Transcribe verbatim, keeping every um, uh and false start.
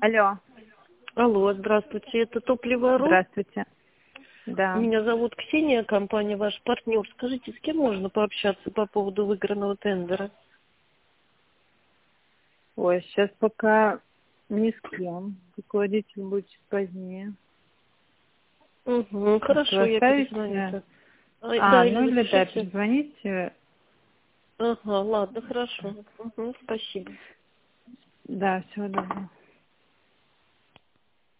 Алло. Алло, здравствуйте, это топливо.ру? Здравствуйте. Да. Меня зовут Ксения, компания ваш партнер. Скажите, с кем можно пообщаться по поводу выигранного тендера? Ой, сейчас пока ни с кем. Руководитель будет чуть позднее. Угу, хорошо, Вы я оставите? перезвоню. А, А, да, или ну или да, запишите. перезвоните. Ага, ладно, хорошо. Угу, спасибо. Да, всего доброго.